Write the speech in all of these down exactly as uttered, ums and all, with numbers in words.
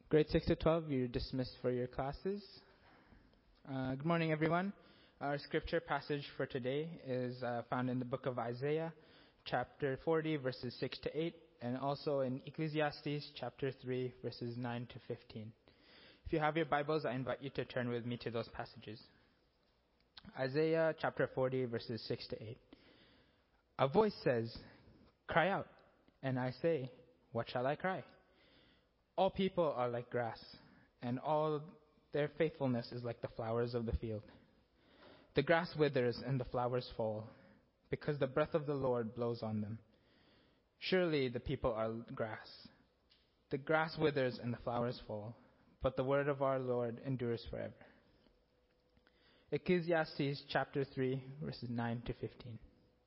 Grade six to twelve, you're dismissed for your classes. Uh, good morning, everyone. Our scripture passage for today is uh, found in the book of Isaiah, chapter forty, verses six to eight, and also in Ecclesiastes, chapter three, verses nine to fifteen. If you have your Bibles, I invite you to turn with me to those passages. Isaiah, chapter forty, verses six to eight. A voice says, "Cry out," and I say, "What shall I cry?" All people are like grass, and all their faithfulness is like the flowers of the field. The grass withers and the flowers fall, because the breath of the Lord blows on them. Surely the people are grass. The grass withers and the flowers fall, but the word of our Lord endures forever. Ecclesiastes chapter three, verses nine to fifteen.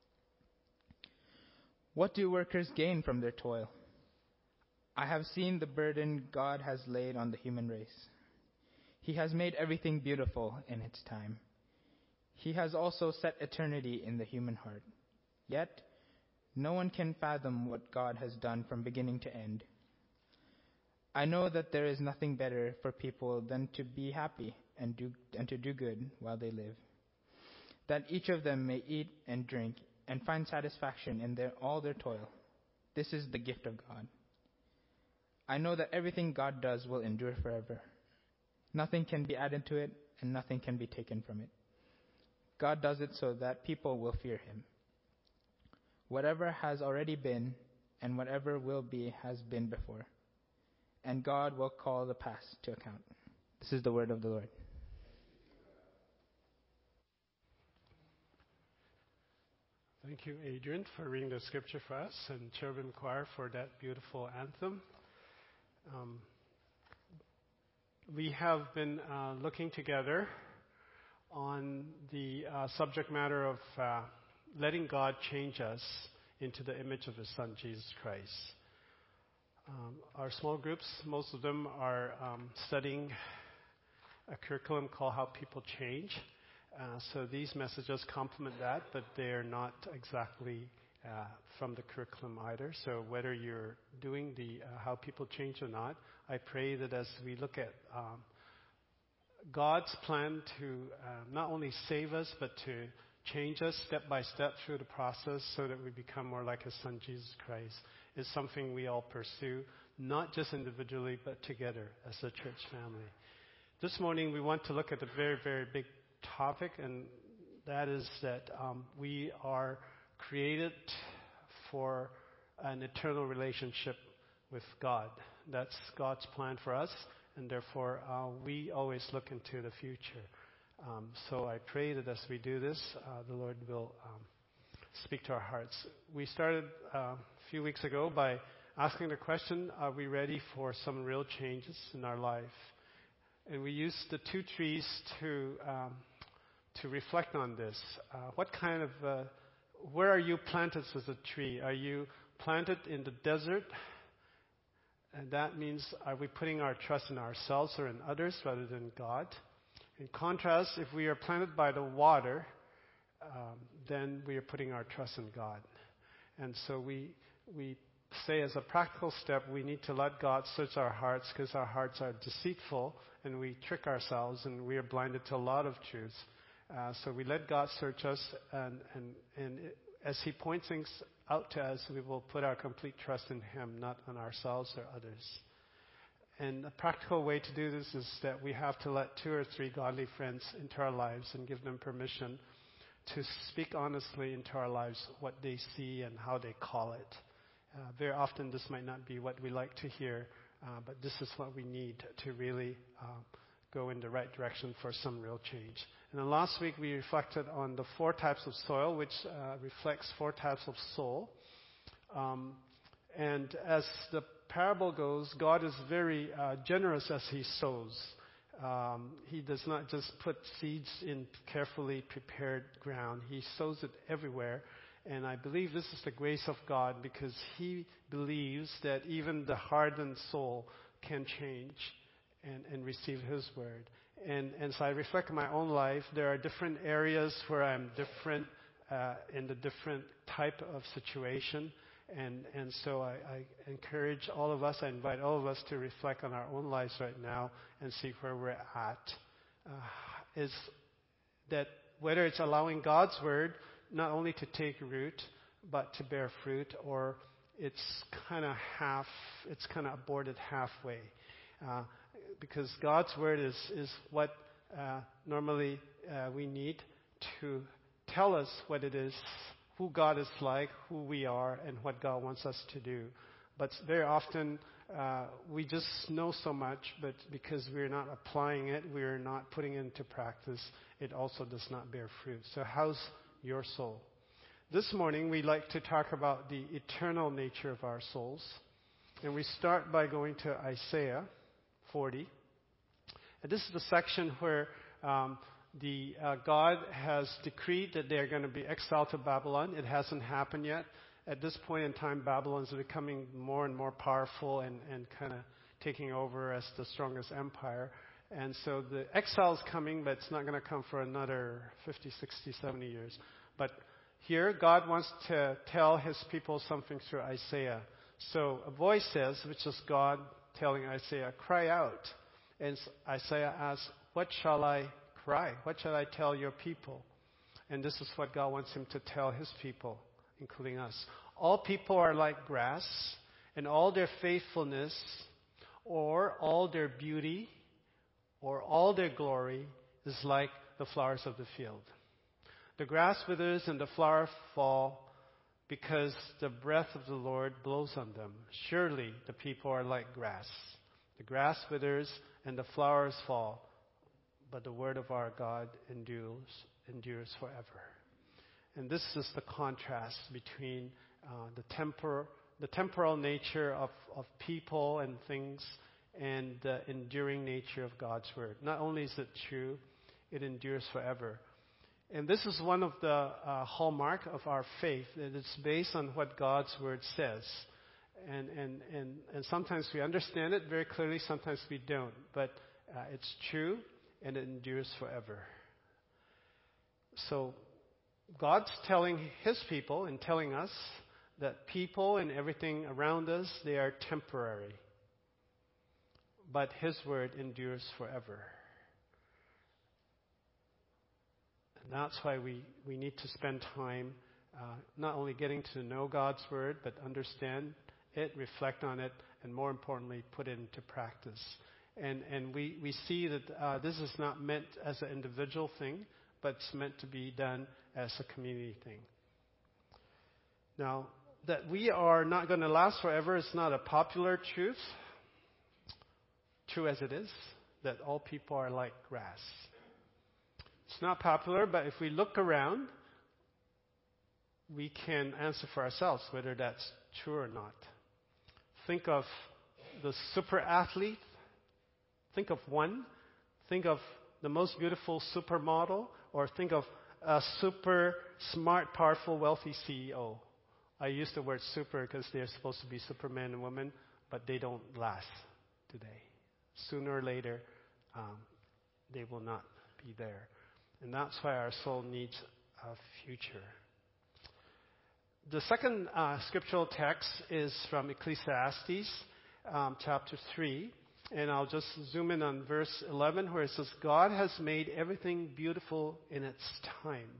What do workers gain from their toil? I have seen the burden God has laid on the human race. He has made everything beautiful in its time. He has also set eternity in the human heart. Yet, no one can fathom what God has done from beginning to end. I know that there is nothing better for people than to be happy and do and to do good while they live, that each of them may eat and drink and find satisfaction in their all their toil. This is the gift of God. I know that everything God does will endure forever. Nothing can be added to it, and nothing can be taken from it. God does it so that people will fear him. Whatever has already been, and whatever will be, has been before. And God will call the past to account. This is the word of the Lord. Thank you, Adrian, for reading the scripture for us, and Cherubim Choir for that beautiful anthem. Um, we have been uh, looking together on the uh, subject matter of uh, letting God change us into the image of His Son, Jesus Christ. Um, our small groups, most of them are um, studying a curriculum called How People Change. Uh, so these messages complement that, but they're not exactly uh, from the curriculum either. So whether you're doing the uh, How People Change or not, I pray that as we look at um, God's plan to uh, not only save us, but to change us step by step through the process so that we become more like His Son, Jesus Christ, is something we all pursue, not just individually, but together as a church family. This morning, we want to look at a very, very big topic, and that is that um, we are created for an eternal relationship with God. That's God's plan for us, and therefore uh, we always look into the future. Um, so I pray that as we do this, uh, the Lord will um, speak to our hearts. We started uh, a few weeks ago by asking the question, are we ready for some real changes in our life? And we used the two trees to um, to reflect on this. Uh, what kind of, uh, where are you planted as a tree? Are you planted in the desert? And that means, are we putting our trust in ourselves or in others rather than God? In contrast, if we are planted by the water, um, then we are putting our trust in God. And so we we say as a practical step, we need to let God search our hearts, because our hearts are deceitful and we trick ourselves and we are blinded to a lot of truths. Uh, so we let God search us, and, and, and it, as He points things out to us, we will put our complete trust in Him, not on ourselves or others. And a practical way to do this is that we have to let two or three godly friends into our lives and give them permission to speak honestly into our lives what they see and how they call it. Uh, very often this might not be what we like to hear, uh, but this is what we need to really uh, go in the right direction for some real change. And then last week we reflected on the four types of soil, which uh, reflects four types of soul. Um, and as the parable goes, God is very uh, generous as He sows. Um, he does not just put seeds in carefully prepared ground. He sows it everywhere. And I believe this is the grace of God, because He believes that even the hardened soul can change and, and receive His word. And as I reflect on my own life, there are different areas where I'm different uh, in the different type of situation. And, and so I, I encourage all of us, I invite all of us to reflect on our own lives right now and see where we're at. Uh, is that whether it's allowing God's word not only to take root, but to bear fruit, or it's kind of half, it's kind of aborted halfway. Uh, because God's word is, is what uh, normally uh, we need to tell us what it is, who God is like, who we are, and what God wants us to do. But very often uh, we just know so much, but because we're not applying it, we're not putting it into practice, it also does not bear fruit. So how's your soul? This morning we'd like to talk about the eternal nature of our souls. And we start by going to Isaiah forty. And this is the section where um, the uh, God has decreed that they are going to be exiled to Babylon. It hasn't happened yet. At this point in time, Babylon is becoming more and more powerful and, and kind of taking over as the strongest empire. And so the exile is coming, but it's not going to come for another fifty, sixty, seventy years. But here, God wants to tell his people something through Isaiah. So a voice says, which is God telling Isaiah, cry out. And Isaiah asks, what shall I cry? What shall I tell your people? And this is what God wants him to tell his people, including us. All people are like grass, and all their faithfulness, or all their beauty, or all their glory is like the flowers of the field. The grass withers and the flowers fall because the breath of the Lord blows on them. Surely the people are like grass. The grass withers and the flowers fall, but the word of our God endures, endures forever. And this is the contrast between uh, the, tempor- the temporal nature of, of people and things and the enduring nature of God's word. Not only is it true, it endures forever. And this is one of the uh, hallmark of our faith, that it's based on what God's word says. And, and, and, and sometimes we understand it very clearly, sometimes we don't. But uh, it's true, and it endures forever. So God's telling his people and telling us that people and everything around us, they are temporary. But his word endures forever. And that's why we, we need to spend time uh, not only getting to know God's word, but understand it, reflect on it, and more importantly, put it into practice. And, and we, we see that uh, this is not meant as an individual thing, but it's meant to be done as a community thing. Now, that we are not going to last forever is not a popular truth, true as it is, that all people are like grass. It's not popular, but if we look around, we can answer for ourselves whether that's true or not. Think of the super athlete. Think of one. Think of the most beautiful supermodel, or think of a super smart, powerful, wealthy C E O. I use the word super because they're supposed to be supermen and women, but they don't last today. Sooner or later, um, they will not be there. And that's why our soul needs a future. The second uh, scriptural text is from Ecclesiastes, um, chapter three. And I'll just zoom in on verse eleven, where it says, God has made everything beautiful in its time.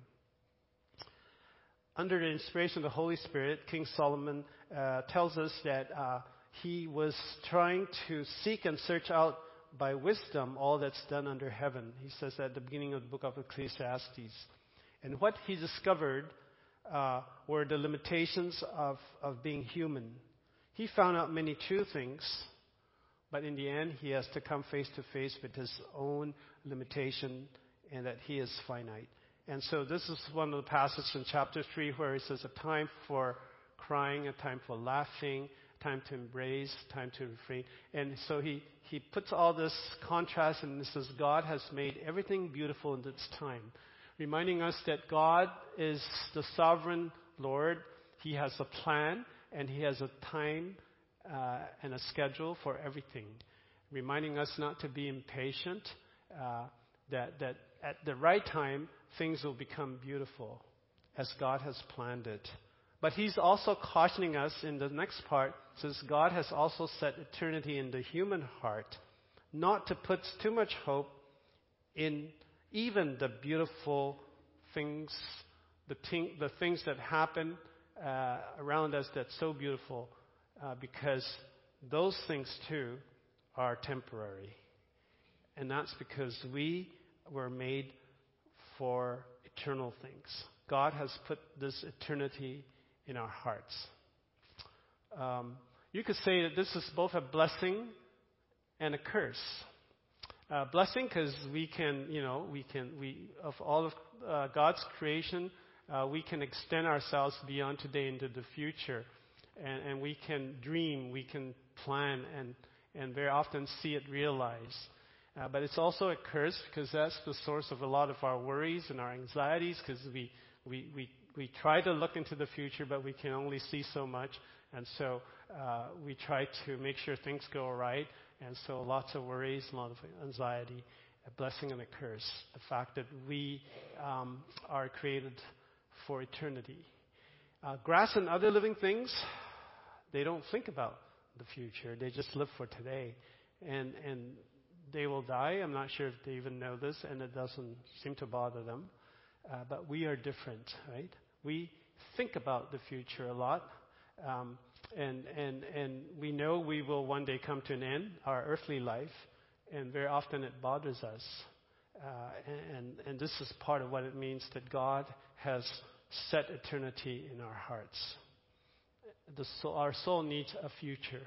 Under the inspiration of the Holy Spirit, King Solomon uh, tells us that uh, he was trying to seek and search out by wisdom all that's done under heaven. He says that at the beginning of the book of Ecclesiastes. And what he discovered uh, were the limitations of, of being human. He found out many true things, but in the end, he has to come face to face with his own limitation and that he is finite. And so this is one of the passages in chapter three where he says a time for crying, a time for laughing, time to embrace, time to refrain. And so he, he puts all this contrast and he says God has made everything beautiful in its time, reminding us that God is the sovereign Lord. He has a plan and he has a time uh, and a schedule for everything, reminding us not to be impatient, uh, that, that at the right time things will become beautiful as God has planned it. But he's also cautioning us in the next part, says God has also set eternity in the human heart, not to put too much hope in even the beautiful things, the, thing, the things that happen uh, around us that's so beautiful, uh, because those things too are temporary. And that's because we were made for eternal things. God has put this eternity in our hearts. Um, you could say that this is both a blessing and a curse. Uh, blessing because we can, you know, we can, we of all of uh, God's creation, uh, we can extend ourselves beyond today into the future, and, and we can dream, we can plan, and and very often see it realized. Uh, but it's also a curse because that's the source of a lot of our worries and our anxieties, because we, we we we try to look into the future, but we can only see so much, and so uh, we try to make sure things go all right. And so lots of worries, a lot of anxiety, a blessing and a curse. The fact that we um, are created for eternity. Uh, grass and other living things, they don't think about the future. They just live for today. And, and they will die. I'm not sure if they even know this, and it doesn't seem to bother them. Uh, but we are different, right? We think about the future a lot. Um, And, and, and we know we will one day come to an end, our earthly life, and very often it bothers us. Uh, and, and this is part of what it means that God has set eternity in our hearts. The soul, our soul needs a future,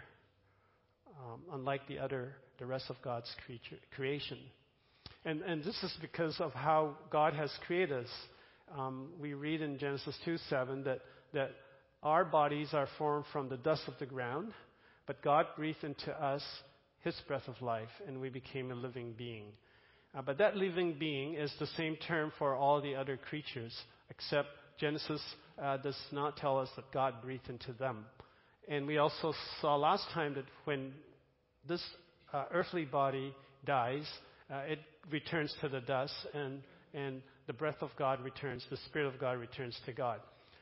um, unlike the other, the rest of God's creature, creation. And, and this is because of how God has created us. Um, we read in Genesis two seven that, that our bodies are formed from the dust of the ground, but God breathed into us His breath of life, and we became a living being. Uh, but that living being is the same term for all the other creatures, except Genesis uh, does not tell us that God breathed into them. And we also saw last time that when this uh, earthly body dies, uh, it returns to the dust, and, and the breath of God returns, the Spirit of God returns to God.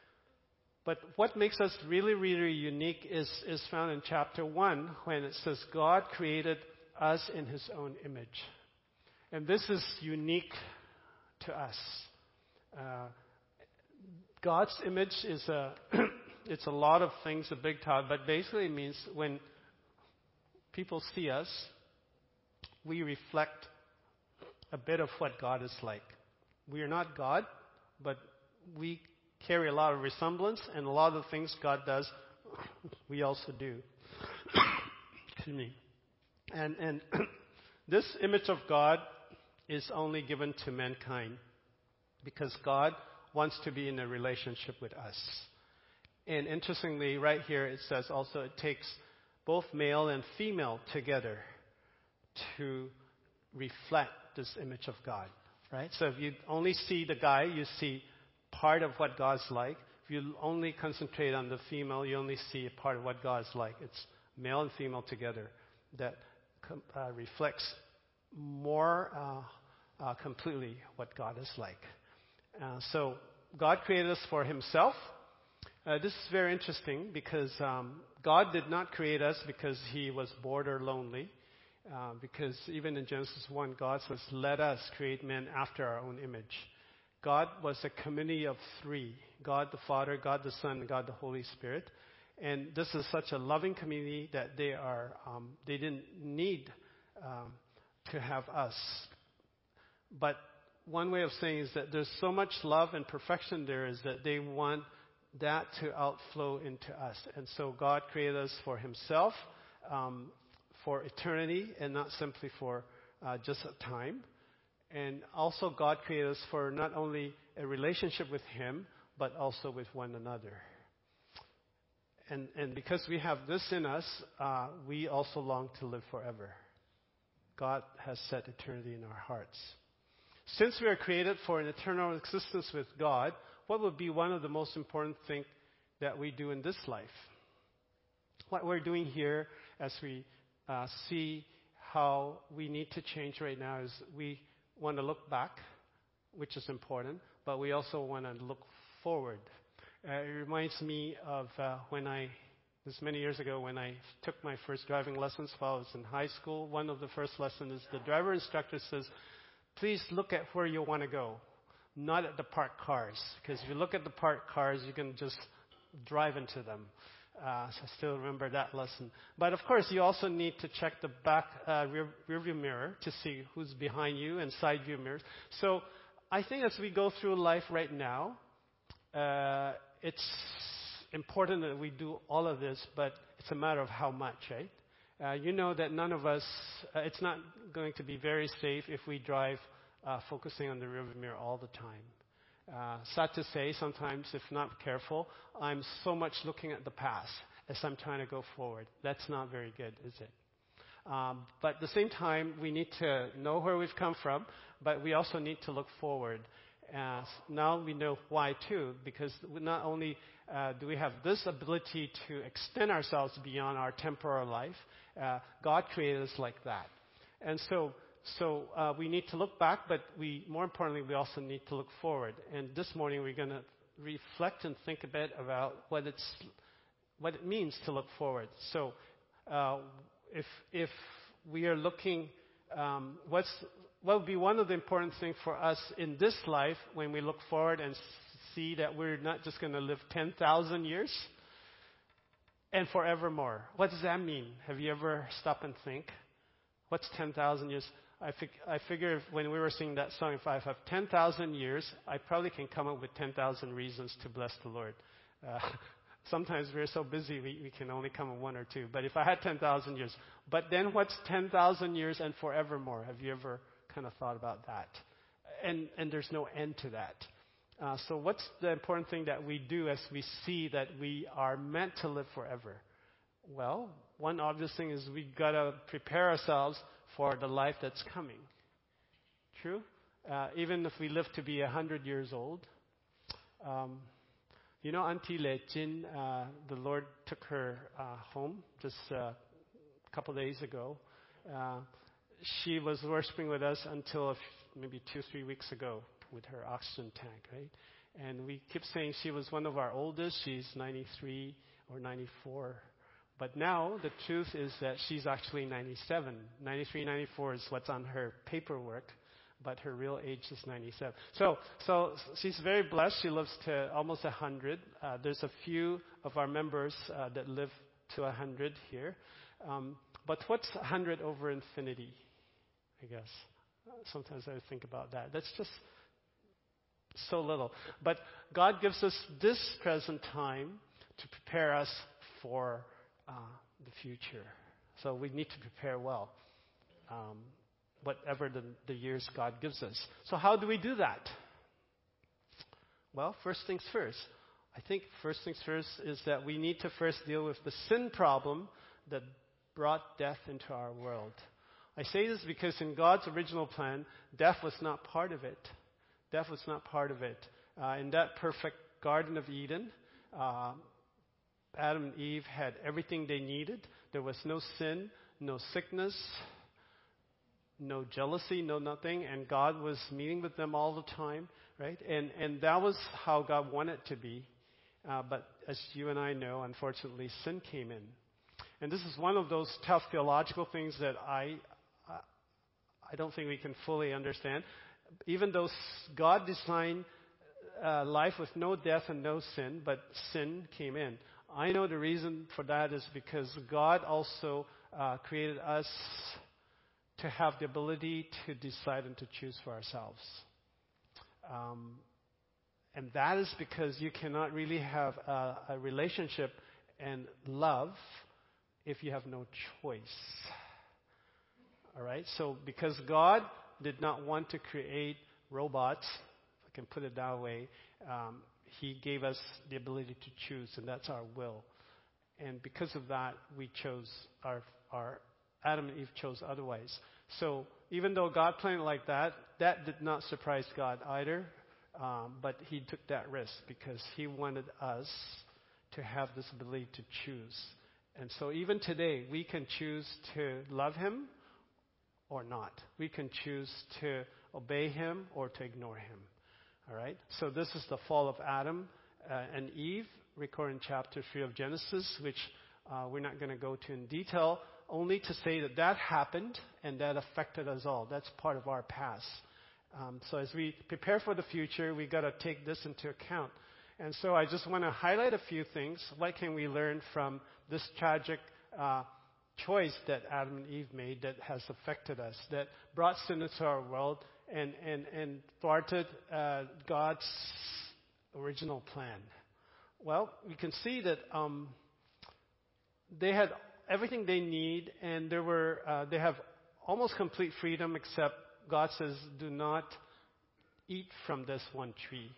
But what makes us really, really unique is, is found in chapter one, when it says God created us in His own image. And this is unique to us. Uh, God's image is a, it's a lot of things, a big topic, but basically it means when people see us, we reflect a bit of what God is like. We are not God, but we carry a lot of resemblance, and a lot of the things God does, we also do. Excuse me. And, and this image of God is only given to mankind because God wants to be in a relationship with us. And interestingly, right here it says also it takes both male and female together to reflect this image of God. Right? So if you only see the guy, you see part of what God's like. If you only concentrate on the female, you only see a part of what God's like. It's male and female together that com- uh, reflects more uh, uh, completely what God is like. Uh, so God created us for Himself. Uh, this is very interesting because um, God did not create us because He was bored or lonely. Uh, because even in Genesis one, God says, "Let us create men after our own image." God was a community of three: God the Father, God the Son, and God the Holy Spirit. And this is such a loving community that they are um, they didn't need um, to have us. But one way of saying is that there's so much love and perfection there is that they want that to outflow into us. And so God created us for Himself, um, for eternity, and not simply for uh, just a time. And also God created us for not only a relationship with Him, but also with one another. And, and because we have this in us, uh, we also long to live forever. God has set eternity in our hearts. Since we are created for an eternal existence with God, what would be one of the most important things that we do in this life? What we're doing here as we uh, see how we need to change right now is we want to look back, which is important, but we also want to look forward. Uh, it reminds me of uh, when I, this many years ago, when I took my first driving lessons while I was in high school. One of the first lessons is the driver instructor says, please look at where you want to go, not at the parked cars. Because if you look at the parked cars, you can just drive into them. Uh, so I still remember that lesson. But of course, you also need to check the back uh, rear, rear view mirror to see who's behind you and side view mirrors. So I think as we go through life right now, uh, it's important that we do all of this, but it's a matter of how much, right? Uh, you know that none of us, uh, it's not going to be very safe if we drive uh, focusing on the rearview mirror all the time. Uh, sad to say, sometimes if not careful, I'm so much looking at the past as I'm trying to go forward. That's not very good, is it? Um, but at the same time, we need to know where we've come from, but we also need to look forward. Uh, now we know why too, because not only uh, do we have this ability to extend ourselves beyond our temporal life, uh, God created us like that. And so so uh, we need to look back, but we, more importantly, we also need to look forward. And this morning we're going to reflect and think a bit about what it's what it means to look forward. So uh, if if we are looking, um, what's what would be one of the important things for us in this life when we look forward and see that we're not just going to live ten thousand years and forevermore? What does that mean? Have you ever stopped and think? What's ten thousand years? I, fig- I figure if, when we were singing that song, if I have ten thousand years, I probably can come up with ten thousand reasons to bless the Lord. Uh, sometimes we're so busy we, we can only come up with one or two. But if I had ten thousand years, but then what's ten thousand years and forevermore? Have you ever kind of thought about that? And, and there's no end to that. Uh, so what's the important thing that we do as we see that we are meant to live forever? Well, one obvious thing is we got to prepare ourselves for the life that's coming. True? Uh, even if we live to be one hundred years old. Um, you know, Auntie Le Jin, uh, the Lord took her uh, home just uh, a couple days ago. Uh, she was worshiping with us until maybe two, three weeks ago with her oxygen tank, right? And we keep saying she was one of our oldest. She's ninety-three or ninety-four. But now the truth is that she's actually ninety-seven. ninety-three, ninety-four is what's on her paperwork, but her real age is ninety-seven. So, so she's very blessed. She lives to almost one hundred. Uh, there's a few of our members uh, that live to one hundred here. Um, but what's one hundred over infinity, I guess? Sometimes I think about that. That's just so little. But God gives us this present time to prepare us for Uh, the future. So we need to prepare well, um, whatever the, the years God gives us. So how do we do that? Well, first things first. I think first things first is that we need to first deal with the sin problem that brought death into our world. I say this because in God's original plan, death was not part of it. Death was not part of it. Uh, in that perfect Garden of Eden, uh, Adam and Eve had everything they needed. There was no sin, no sickness, no jealousy, no nothing. And God was meeting with them all the time, right? And and that was how God wanted it to be. Uh, but as you and I know, unfortunately, sin came in. And this is one of those tough theological things that I, I, I don't think we can fully understand. Even though God designed uh, life with no death and no sin, but sin came in. I know the reason for that is because God also uh, created us to have the ability to decide and to choose for ourselves. Um, and that is because you cannot really have a, a relationship and love if you have no choice. All right? So because God did not want to create robots, if I can put it that way, um, He gave us the ability to choose, and that's our will. And because of that, we chose, our, our Adam and Eve chose otherwise. So even though God planned it like that, that did not surprise God either. Um, but He took that risk because He wanted us to have this ability to choose. And so even today, we can choose to love Him or not. We can choose to obey Him or to ignore Him. All right? So this is the fall of Adam. uh, and Eve, recorded in chapter three of Genesis, which uh, we're not going to go to in detail, only to say that that happened and that affected us all. That's part of our past. Um, so as we prepare for the future, we got to take this into account. And so I just want to highlight a few things. What can we learn from this tragic uh, choice that Adam and Eve made that has affected us, that brought sin into our world and, and, and thwarted uh, God's original plan? Well, we can see that um, they had everything they need, and there were uh, they have almost complete freedom, except God says, do not eat from this one tree.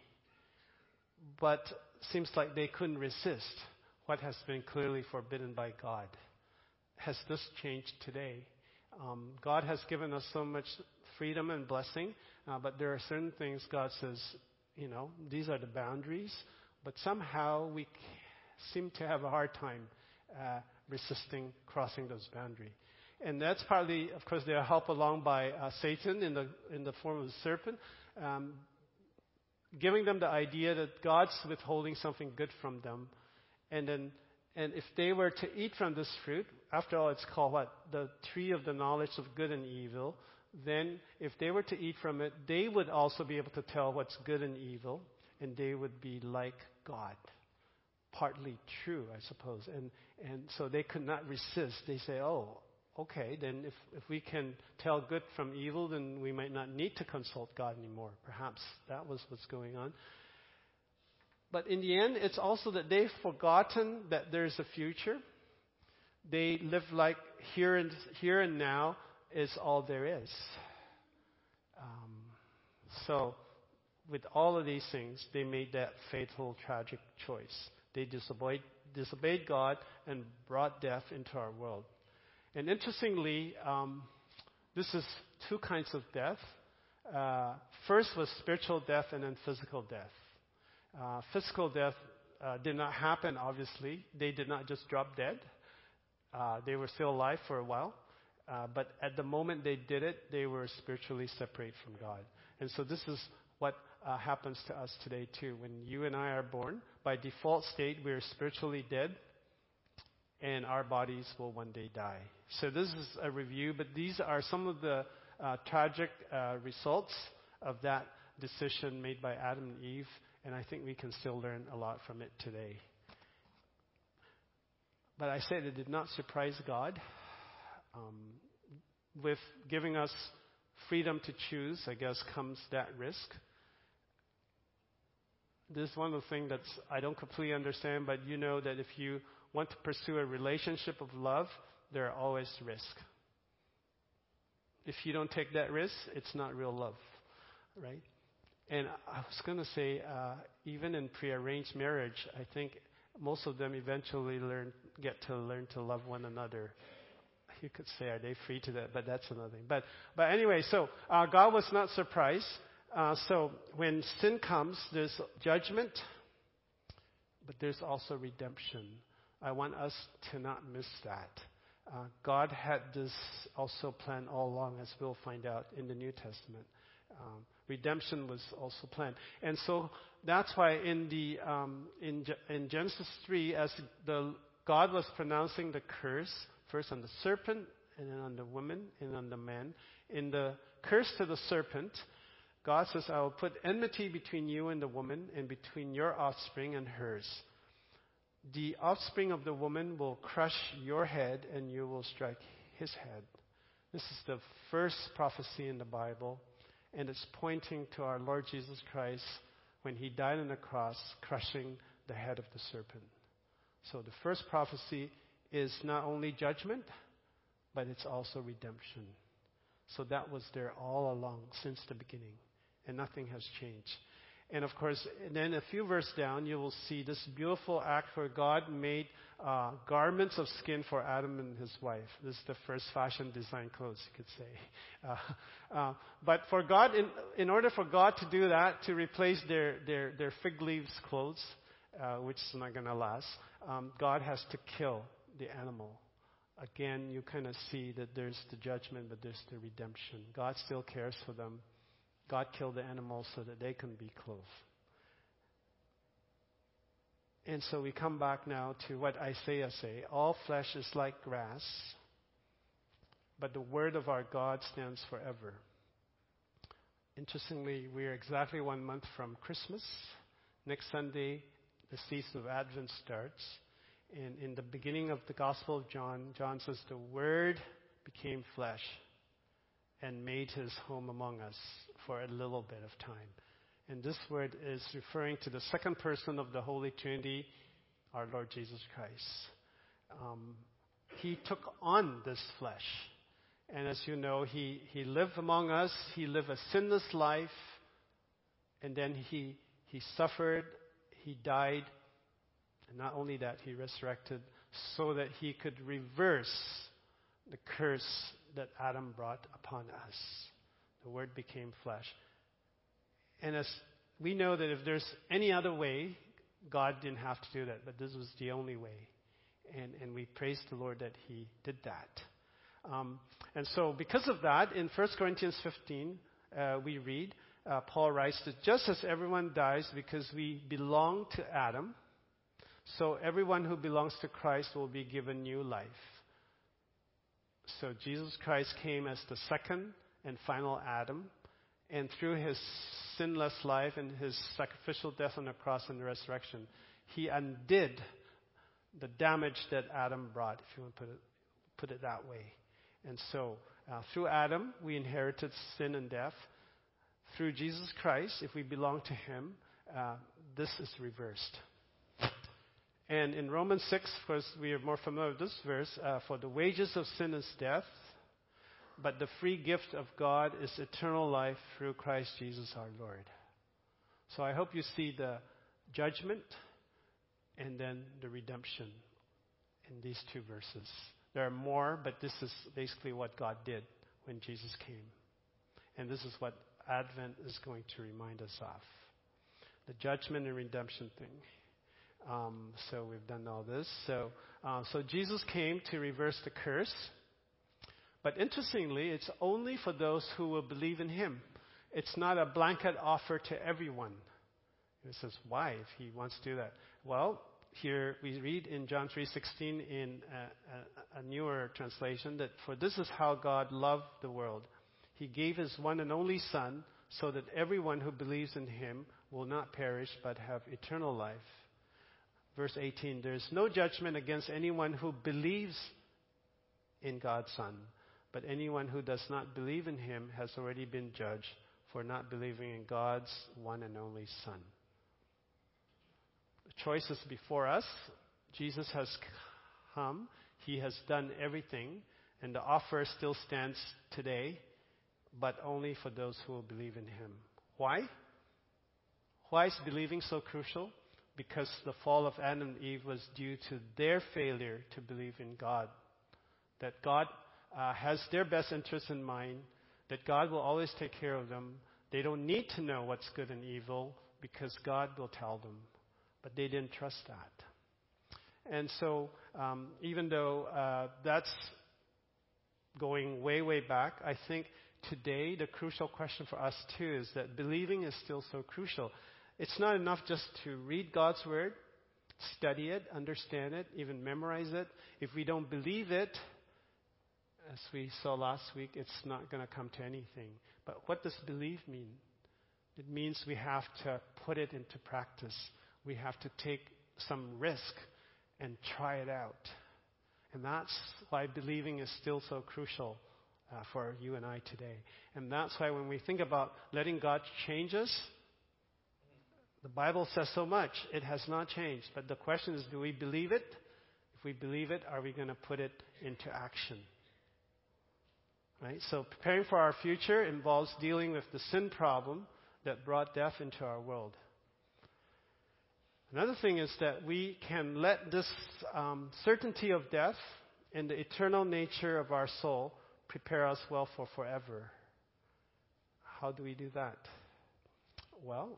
But seems like they couldn't resist what has been clearly forbidden by God. Has this changed today? Um, God has given us so much freedom and blessing, uh, but there are certain things God says, you know, these are the boundaries, but somehow we seem to have a hard time uh, resisting crossing those boundaries. And that's partly, of course, they are helped along by uh, Satan in the in the form of the serpent, um, giving them the idea that God's withholding something good from them. And then, and if they were to eat from this fruit, after all, it's called what? The tree of the knowledge of good and evil. Then, if they were to eat from it, they would also be able to tell what's good and evil, and they would be like God. Partly true, I suppose. And and so they could not resist. They say, oh, okay, then if, if we can tell good from evil, then we might not need to consult God anymore. Perhaps that was what's going on. But in the end, it's also that they've forgotten that there's a future. They live like here and here and now is all there is. Um, so, with all of these things, they made that fatal, tragic choice. They disobeyed, disobeyed God and brought death into our world. And interestingly, um, this is two kinds of death. Uh, first was spiritual death and then physical death. Uh, physical death uh, did not happen, obviously. They did not just drop dead. Uh, they were still alive for a while. Uh, but at the moment they did it, they were spiritually separate from God. And so this is what uh, happens to us today too. When you and I are born, by default state, we are spiritually dead, and our bodies will one day die. So this is a review, but these are some of the uh, tragic uh, results of that decision made by Adam and Eve, and I think we can still learn a lot from it today. But I said it did not surprise God. Um, with giving us freedom to choose, I guess, comes that risk. This is one of the things that I don't completely understand, but you know that if you want to pursue a relationship of love, there are always risks. If you don't take that risk, it's not real love, right? And I was going to say, uh, even in prearranged marriage, I think most of them eventually learn, get to learn to love one another. You could say, are they free to that? But that's another thing. But, but anyway, so uh, God was not surprised. Uh, so when sin comes, there's judgment, but there's also redemption. I want us to not miss that. Uh, God had this also planned all along, as we'll find out in the New Testament. Um, redemption was also planned, and so that's why in the um, in in Genesis three, as the God was pronouncing the curse first on the serpent, and then on the woman, and on the man. In the curse to the serpent, God says, "I will put enmity between you and the woman, and between your offspring and hers. The offspring of the woman will crush your head, and you will strike his head." This is the first prophecy in the Bible, and it's pointing to our Lord Jesus Christ when he died on the cross, crushing the head of the serpent. So the first prophecy is not only judgment, but it's also redemption. So that was there all along since the beginning, and nothing has changed. And of course, and then a few verses down, you will see this beautiful act where God made uh, garments of skin for Adam and his wife. This is the first fashion design clothes, you could say. Uh, uh, but for God, in, in order for God to do that, to replace their, their, their fig leaves clothes, uh, which is not going to last, um, God has to kill the animal. Again, you kind of see that there's the judgment, but there's the redemption. God still cares for them. God killed the animals so that they can be clothed. And so we come back now to what Isaiah say, all flesh is like grass, but the word of our God stands forever. Interestingly, we are exactly one month from Christmas. Next Sunday, the season of Advent starts. And in the beginning of the Gospel of John, John says, the Word became flesh and made his home among us for a little bit of time. And this word is referring to the second person of the Holy Trinity, our Lord Jesus Christ. Um, he took on this flesh. And as you know, he, he lived among us. He lived a sinless life. And then he, he suffered. He died. And not only that, he resurrected so that he could reverse the curse that Adam brought upon us. The Word became flesh. And as we know that if there's any other way, God didn't have to do that. But this was the only way. And, and we praise the Lord that he did that. Um, and so because of that, in First Corinthians fifteen, uh, we read, uh, Paul writes that just as everyone dies because we belong to Adam, so everyone who belongs to Christ will be given new life. So Jesus Christ came as the second and final Adam, and through his sinless life and his sacrificial death on the cross and the resurrection, he undid the damage that Adam brought, if you want to put it, put it that way. And so, uh, through Adam, we inherited sin and death. Through Jesus Christ, if we belong to him, uh, this is reversed. And in Romans six, of course, we are more familiar with this verse, uh, for the wages of sin is death, but the free gift of God is eternal life through Christ Jesus our Lord. So I hope you see the judgment and then the redemption in these two verses. There are more, but this is basically what God did when Jesus came. And this is what Advent is going to remind us of. The judgment and redemption thing. Um, so we've done all this. So, uh, so Jesus came to reverse the curse. But interestingly, it's only for those who will believe in him. It's not a blanket offer to everyone. It says, why, if he wants to do that? Well, here we read in John three sixteen in a, a, a newer translation that for this is how God loved the world. He gave his one and only Son so that everyone who believes in him will not perish but have eternal life. Verse eighteen, there is no judgment against anyone who believes in God's Son, but anyone who does not believe in him has already been judged for not believing in God's one and only Son. The choice is before us. Jesus has come. He has done everything. And the offer still stands today, but only for those who will believe in him. Why? Why is believing so crucial? Because the fall of Adam and Eve was due to their failure to believe in God. That God uh, has their best interests in mind. That God will always take care of them. They don't need to know what's good and evil because God will tell them. But they didn't trust that. And so, um, even though uh, that's going way, way back, I think today the crucial question for us too is that believing is still so crucial. It's not enough just to read God's Word, study it, understand it, even memorize it. If we don't believe it, as we saw last week, it's not going to come to anything. But what does believe mean? It means we have to put it into practice. We have to take some risk and try it out. And that's why believing is still so crucial uh, for you and I today. And that's why when we think about letting God change us, the Bible says so much. It has not changed. But the question is, do we believe it? If we believe it, are we going to put it into action? Right? So preparing for our future involves dealing with the sin problem that brought death into our world. Another thing is that we can let this um, certainty of death and the eternal nature of our soul prepare us well for forever. How do we do that? Well,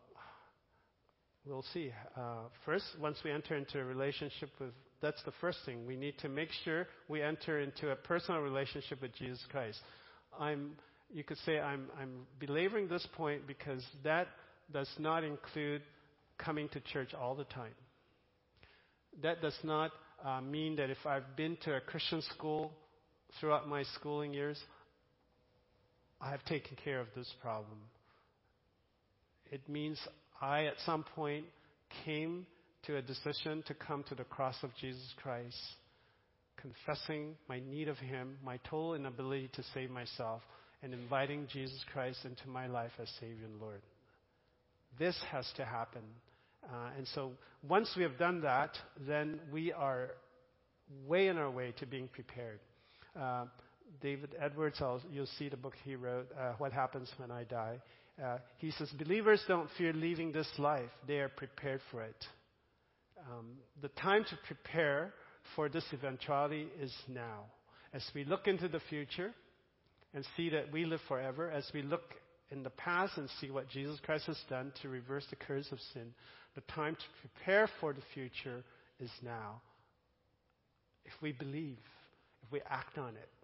we'll see. Uh, first, once we enter into a relationship with, that's the first thing. We need to make sure we enter into a personal relationship with Jesus Christ. I'm, you could say I'm, I'm belaboring this point because that does not include coming to church all the time. That does not uh, mean that if I've been to a Christian school throughout my schooling years, I have taken care of this problem. It means I, at some point, came to a decision to come to the cross of Jesus Christ, confessing my need of Him, my total inability to save myself, and inviting Jesus Christ into my life as Savior and Lord. This has to happen. Uh, and so once we have done that, then we are way on our way to being prepared. Uh, David Edwards, I'll, you'll see the book he wrote, uh, What Happens When I Die. Uh, he says, believers don't fear leaving this life. They are prepared for it. Um, the time to prepare for this eventuality is now. As we look into the future and see that we live forever, as we look in the past and see what Jesus Christ has done to reverse the curse of sin, the time to prepare for the future is now. If we believe, if we act on it.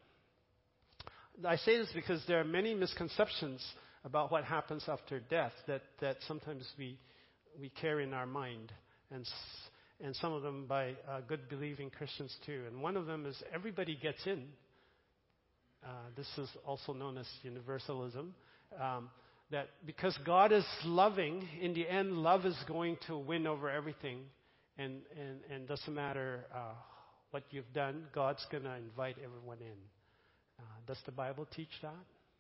I say this because there are many misconceptions about what happens after death that, that sometimes we we carry in our mind, and and some of them by uh, good believing Christians too. And one of them is everybody gets in. Uh, this is also known as universalism. Um, that because God is loving, in the end, love is going to win over everything, and and and doesn't matter uh, what you've done, God's going to invite everyone in. Uh, does the Bible teach that?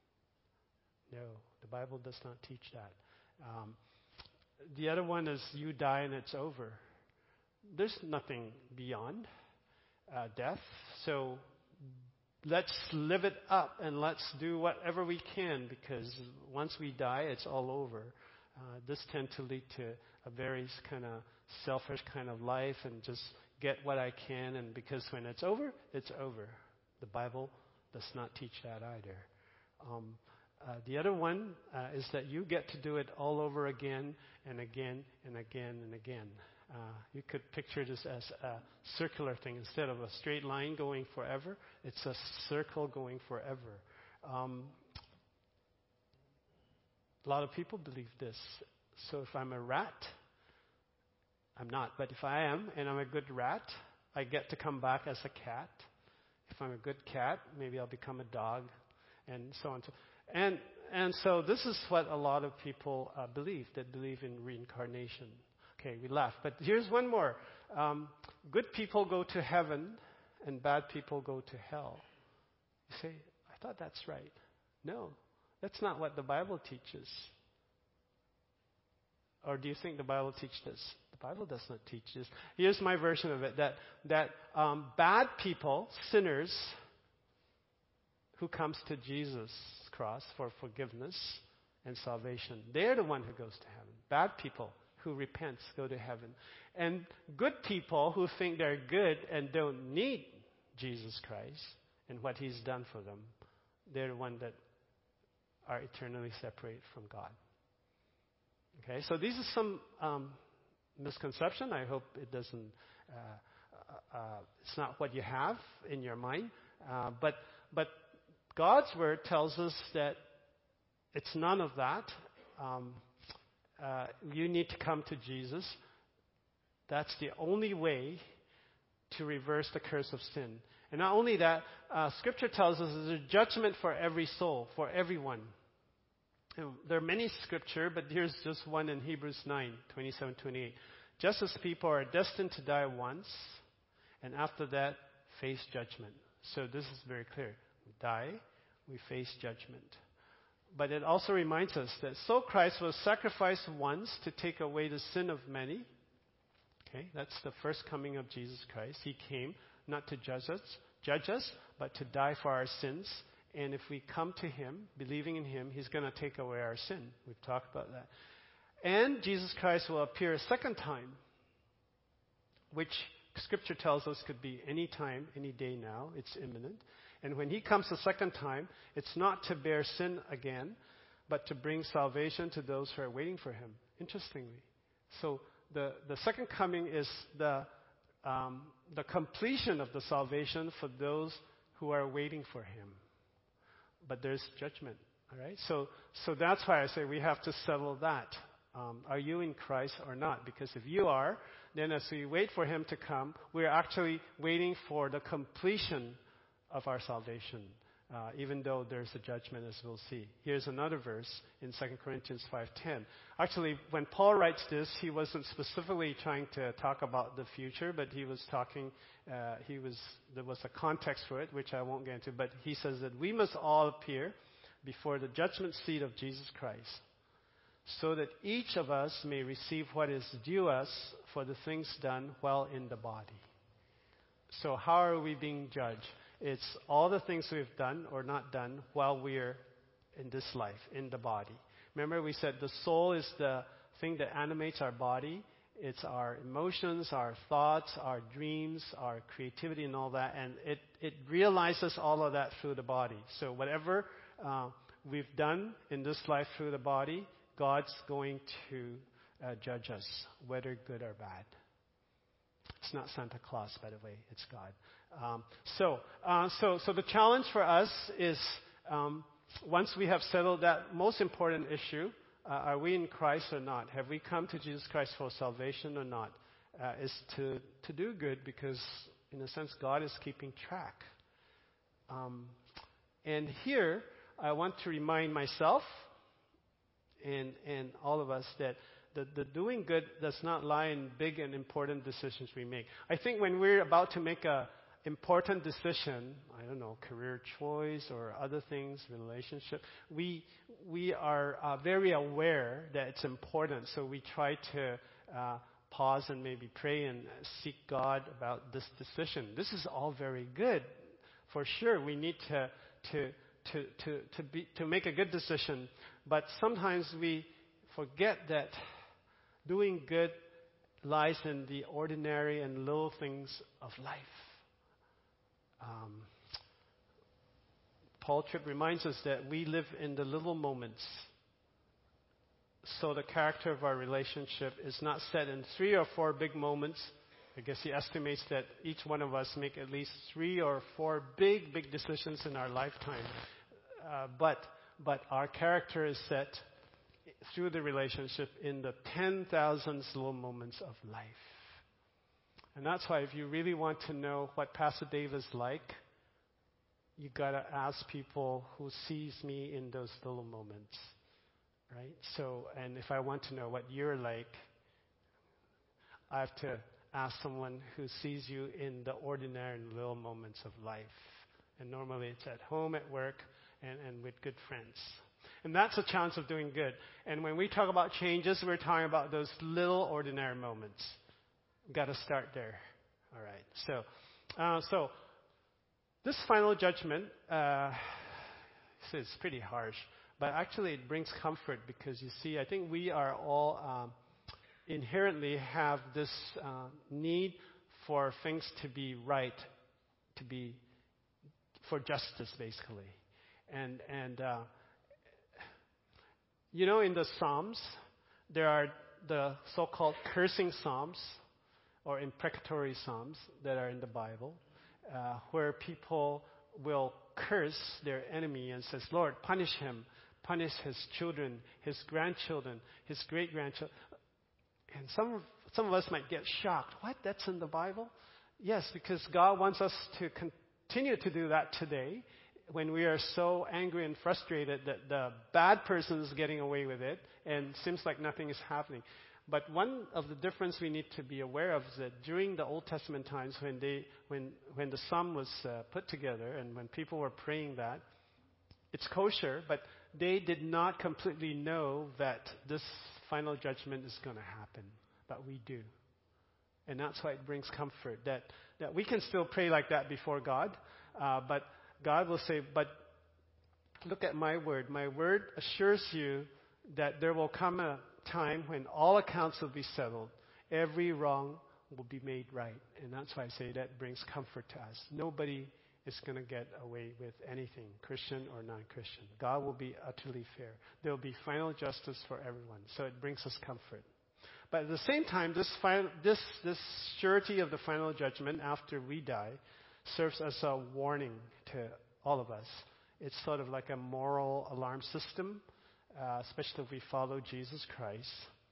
No, the Bible does not teach that. Um, the other one is you die and it's over. There's nothing beyond uh, death. So let's live it up and let's do whatever we can, because once we die, it's all over. Uh, this tends to lead to a very kind of selfish kind of life and just get what I can, and because when it's over, it's over. The Bible does not teach that either. Um, uh, the other one uh, is that you get to do it all over again and again and again and again. Uh, you could picture this as a circular thing. Instead of a straight line going forever, it's a circle going forever. Um, a lot of people believe this. So if I'm a rat, I'm not, but if I am, and I'm a good rat, I get to come back as a cat. If I'm a good cat, maybe I'll become a dog, and so on. And and so this is what a lot of people uh, believe, that believe in reincarnation. Okay, we laugh. But here's one more. Um, good people go to heaven, and bad people go to hell. You say, I thought that's right. No, that's not what the Bible teaches. Or do you think the Bible teaches this? The Bible does not teach this. Here's my version of it, that, that um, bad people, sinners, who comes to Jesus' cross for forgiveness and salvation, they're the one who goes to heaven. Bad people who repent go to heaven. And good people who think they're good and don't need Jesus Christ and what He's done for them, they're the ones that are eternally separated from God. Okay, so these are some um, misconception. I hope it doesn't. Uh, uh, it's not what you have in your mind, uh, but but God's word tells us that it's none of that. Um, uh, you need to come to Jesus. That's the only way to reverse the curse of sin. And not only that, uh, Scripture tells us there's a judgment for every soul, for everyone. There are many scripture, but here's just one in Hebrews nine, twenty-seven, twenty-eight. Just as people are destined to die once, and after that, face judgment. So this is very clear. We die, we face judgment. But it also reminds us that so Christ was sacrificed once to take away the sin of many. Okay, that's the first coming of Jesus Christ. He came not to judge us, judge us, but to die for our sins. And if we come to Him, believing in Him, He's going to take away our sin. We've talked about that. And Jesus Christ will appear a second time, which Scripture tells us could be any time, any day now. It's imminent. And when He comes a second time, it's not to bear sin again, but to bring salvation to those who are waiting for Him. Interestingly. So the, the second coming is the, um, the completion of the salvation for those who are waiting for Him. But there's judgment, all right? So, so that's why I say we have to settle that. Um, are you in Christ or not? Because if you are, then as we wait for Him to come, we're actually waiting for the completion of our salvation, uh, even though there's a judgment, as we'll see. Here's another verse in Second Corinthians five ten. Actually, when Paul writes this, he wasn't specifically trying to talk about the future, but he was talking, uh, he was, there was a context for it, which I won't get into, but he says that we must all appear before the judgment seat of Jesus Christ, so that each of us may receive what is due us for the things done while in the body. So how are we being judged? It's all the things we've done or not done while we're in this life, in the body. Remember we said the soul is the thing that animates our body. It's our emotions, our thoughts, our dreams, our creativity and all that. And it, it realizes all of that through the body. So whatever uh, we've done in this life through the body, God's going to uh, judge us, whether good or bad. It's not Santa Claus, by the way. It's God. Um, so, uh, so, so the challenge for us is, um, once we have settled that most important issue, uh, are we in Christ or not? Have we come to Jesus Christ for salvation or not? Uh, is to to do good, because, in a sense, God is keeping track. Um, and here, I want to remind myself and and all of us that the, the doing good does not lie in big and important decisions we make. I think when we're about to make a important decision, I don't know, career choice or other things, relationship, we we are uh, very aware that it's important. So we try to uh, pause and maybe pray and seek God about this decision. This is all very good, for sure. We need to to to to to be to make a good decision, but sometimes we forget that doing good lies in the ordinary and little things of life. Um, Paul Tripp reminds us that we live in the little moments. So the character of our relationship is not set in three or four big moments. I guess he estimates that each one of us make at least three or four big, big decisions in our lifetime. Uh, but but our character is set through the relationship in the ten thousand little moments of life. And that's why if you really want to know what Pastor Dave is like, you got to ask people who sees me in those little moments, right? So, and if I want to know what you're like, I have to ask someone who sees you in the ordinary and little moments of life. And normally it's at home, at work, and, and with good friends. And that's the challenge of doing good. And when we talk about changes, we're talking about those little ordinary moments. We've got to start there. All right. So, uh, so this final judgment uh, is pretty harsh, but actually it brings comfort, because you see, I think we are all um, inherently have this uh, need for things to be right, to be for justice, basically, and and. Uh, You know, in the Psalms, there are the so-called cursing Psalms or imprecatory Psalms that are in the Bible, uh, where people will curse their enemy and says, Lord, punish him, punish his children, his grandchildren, his great-grandchildren. And some of, some of us might get shocked. What? That's in the Bible? Yes, because God wants us to continue to do that today, when we are so angry and frustrated that the bad person is getting away with it and seems like nothing is happening. But one of the difference we need to be aware of is that during the Old Testament times, when they, when, when the psalm was uh, put together and when people were praying that, it's kosher, but they did not completely know that this final judgment is going to happen. But we do. And that's why it brings comfort, that, that we can still pray like that before God, uh, but God will say, but look at my word. My word assures you that there will come a time when all accounts will be settled. Every wrong will be made right. And that's why I say that brings comfort to us. Nobody is going to get away with anything, Christian or non-Christian. God will be utterly fair. There will be final justice for everyone. So it brings us comfort. But at the same time, this, final, this, this surety of the final judgment after we die serves as a warning to all of us. It's sort of like a moral alarm system, uh, especially if we follow Jesus Christ.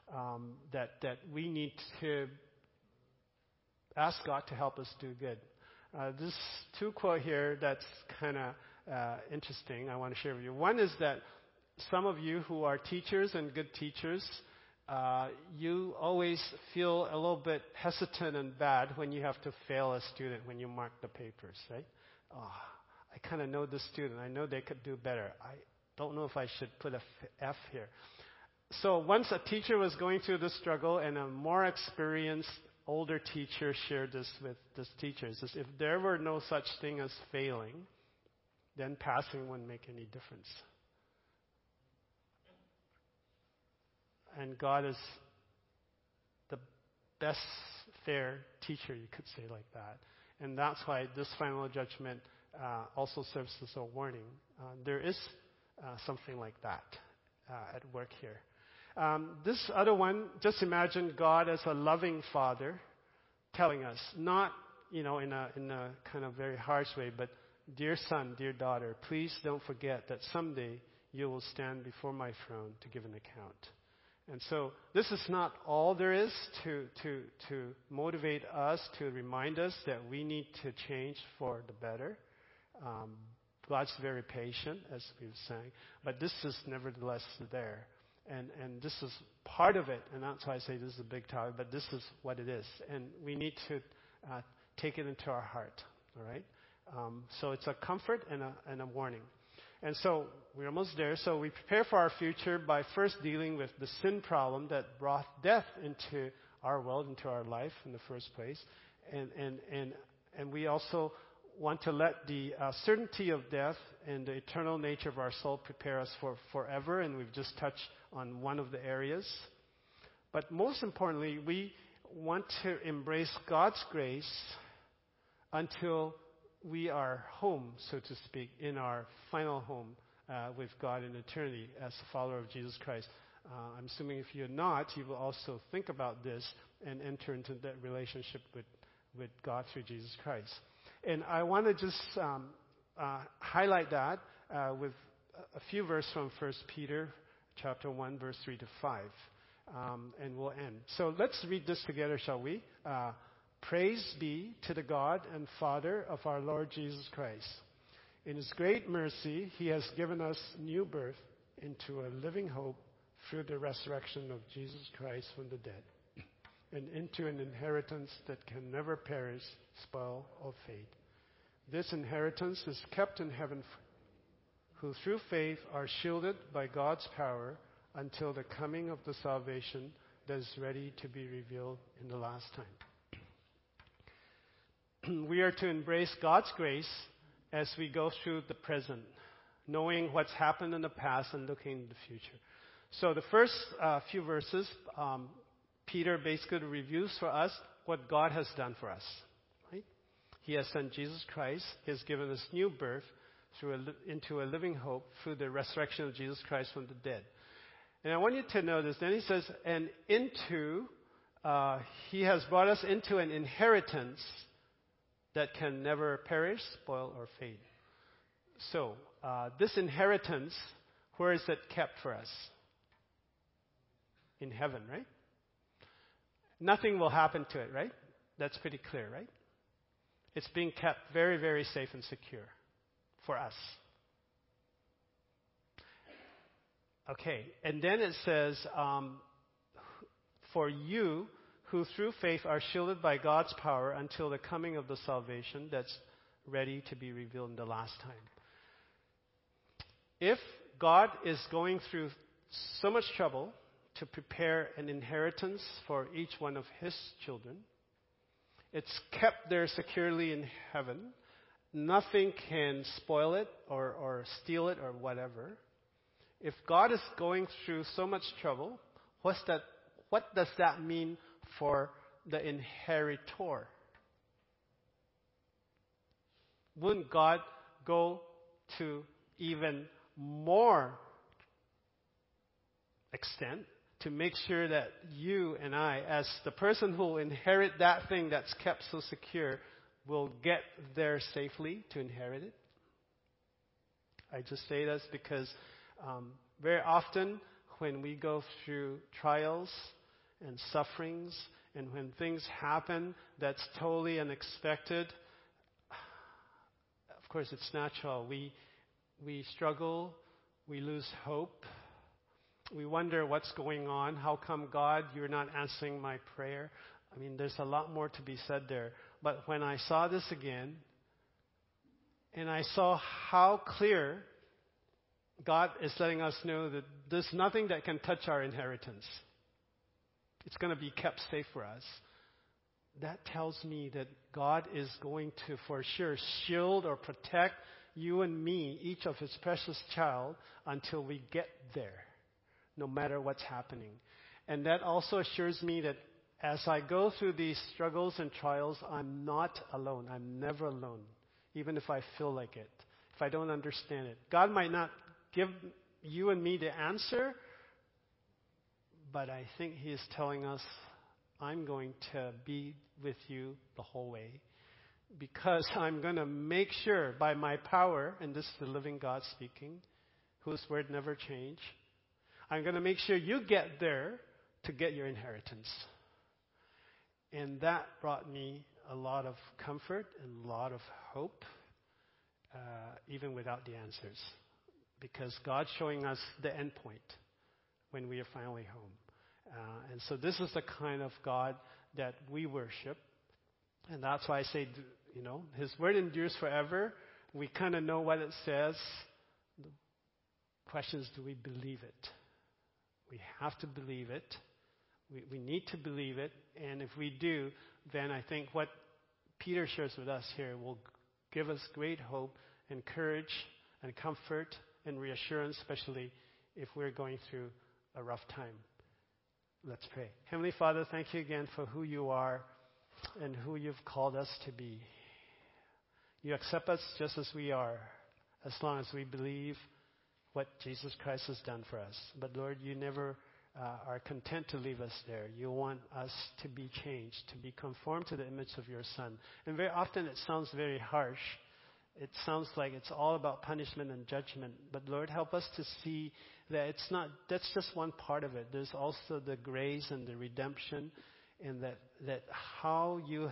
um, that, that we need to ask God to help us do good. Uh, this two quote here that's kind of uh, interesting I want to share with you. One is that some of you who are teachers and good teachers, uh, you always feel a little bit hesitant and bad when you have to fail a student when you mark the papers, right? Oh, I kind of know the student. I know they could do better. I don't know if I should put a F here. So once a teacher was going through this struggle, and a more experienced older teacher shared this with this teachers, is if there were no such thing as failing, then passing wouldn't make any difference. And God is the best fair teacher, you could say like that. And that's why this final judgment uh, also serves as a warning. Uh, there is uh, something like that uh, at work here. Um, this other one, just imagine God as a loving father telling us, not, you know, in a, in a kind of very harsh way, but dear son, dear daughter, please don't forget that someday you will stand before my throne to give an account. And so this is not all there is to, to, to motivate us, to remind us that we need to change for the better. Um, God's very patient, as we were saying, but this is nevertheless there. And, and this is part of it, and that's why I say this is a big topic, but this is what it is. And we need to uh, take it into our heart, all right? Um, so it's a comfort and a, and a warning. And so we're almost there. So we prepare for our future by first dealing with the sin problem that brought death into our world, into our life in the first place. And, and, and, and we also want to let the uh, certainty of death and the eternal nature of our soul prepare us for forever. And we've just touched on one of the areas. But most importantly, we want to embrace God's grace until we are home, so to speak, in our final home uh, with God in eternity as a follower of Jesus Christ. Uh, I'm assuming if you're not, you will also think about this and enter into that relationship with, with God through Jesus Christ. And I want to just um, uh, highlight that uh, with a few verses from First Peter chapter one, verse three to five. Um, and we'll end. So let's read this together, shall we? Uh, Praise be to the God and Father of our Lord Jesus Christ. In His great mercy, He has given us new birth into a living hope through the resurrection of Jesus Christ from the dead, and into an inheritance that can never perish, spoil, or fade. This inheritance is kept in heaven, who through faith are shielded by God's power until the coming of the salvation that is ready to be revealed in the last time. We are to embrace God's grace as we go through the present, knowing what's happened in the past and looking in the future. So the first uh, few verses, um, Peter basically reviews for us what God has done for us. Right? He has sent Jesus Christ. He has given us new birth through a li- into a living hope through the resurrection of Jesus Christ from the dead. And I want you to notice, then he says, and into, uh, he has brought us into an inheritance that can never perish, spoil, or fade. So, uh, this inheritance, where is it kept for us? In heaven, right? Nothing will happen to it, right? That's pretty clear, right? It's being kept very, very safe and secure for us. Okay, and then it says, um, for you, who through faith are shielded by God's power until the coming of the salvation that's ready to be revealed in the last time. If God is going through so much trouble to prepare an inheritance for each one of His children, it's kept there securely in heaven. Nothing can spoil it or, or steal it or whatever. If God is going through so much trouble, what's that? What does that mean for the inheritor? Wouldn't God go to even more extent to make sure that you and I, as the person who will inherit that thing that's kept so secure, will get there safely to inherit it? I just say this because um, very often when we go through trials and sufferings, and when things happen that's totally unexpected, of course it's natural. We we struggle, we lose hope. We wonder what's going on. How come, God, you're not answering my prayer? I mean, there's a lot more to be said there. But when I saw this again, and I saw how clear God is letting us know that there's nothing that can touch our inheritance. It's going to be kept safe for us. That tells me that God is going to, for sure, shield or protect you and me, each of His precious child, until we get there, no matter what's happening. And that also assures me that as I go through these struggles and trials, I'm not alone. I'm never alone, even if I feel like it, if I don't understand it. God might not give you and me the answer, but I think He is telling us, I'm going to be with you the whole way, because I'm going to make sure by my power, and this is the living God speaking, whose word never change, I'm going to make sure you get there to get your inheritance. And that brought me a lot of comfort and a lot of hope, uh, even without the answers. Because God's showing us the end point when we are finally home. Uh, and so this is the kind of God that we worship. And that's why I say, you know, His word endures forever. We kind of know what it says. The question is, do we believe it? We have to believe it. We, we need to believe it. And if we do, then I think what Peter shares with us here will give us great hope and courage and comfort and reassurance, especially if we're going through a rough time. Let's pray. Heavenly Father, thank you again for who you are and who you've called us to be. You accept us just as we are, as long as we believe what Jesus Christ has done for us. But Lord, you never uh, are content to leave us there. You want us to be changed, to be conformed to the image of your Son. And very often it sounds very harsh. It sounds like it's all about punishment and judgment. But Lord, help us to see that it's not, that's just one part of it. There's also the grace and the redemption, and that, that how you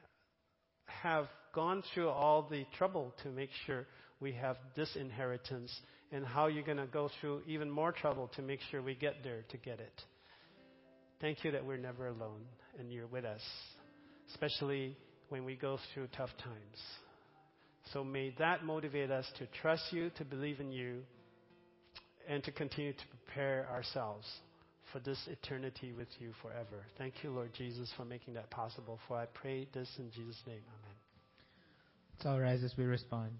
have gone through all the trouble to make sure we have this inheritance, and how you're going to go through even more trouble to make sure we get there to get it. Thank you that we're never alone and you're with us, especially when we go through tough times. So may that motivate us to trust you, to believe in you, and to continue to prepare ourselves for this eternity with you forever. Thank you, Lord Jesus, for making that possible. For I pray this in Jesus' name. Amen. Let's all rise as we respond.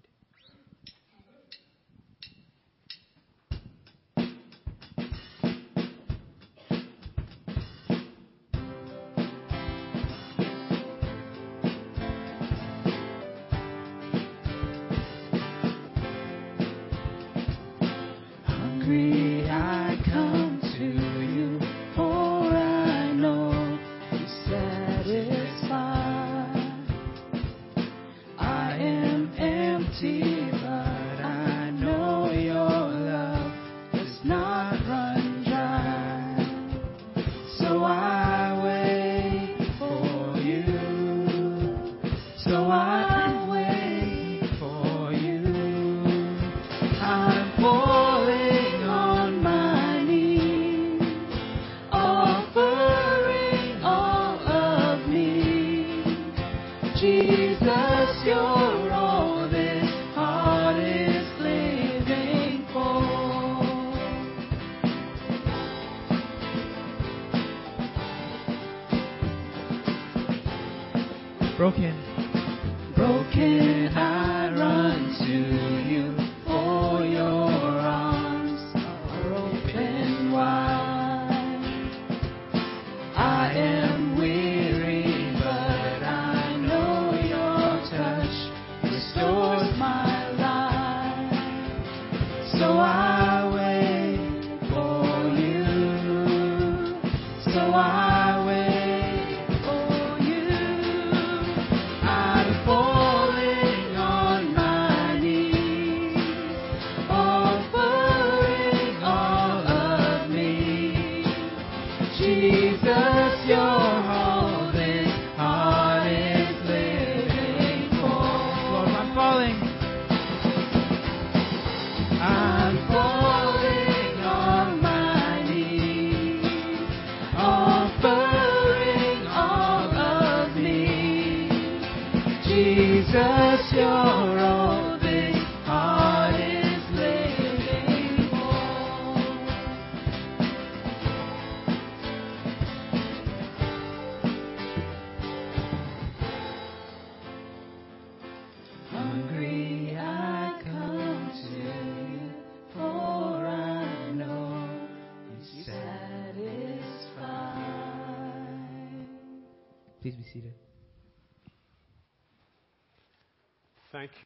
Broken. Broken, I run to you, for your arms are open wide. I am weary, but I know your touch restores my life. So I wait for you. So I Jesus. Jesus, you're all this heart is living for. Hungry I come to you, for I know you satisfy. Please be seated. Thank you.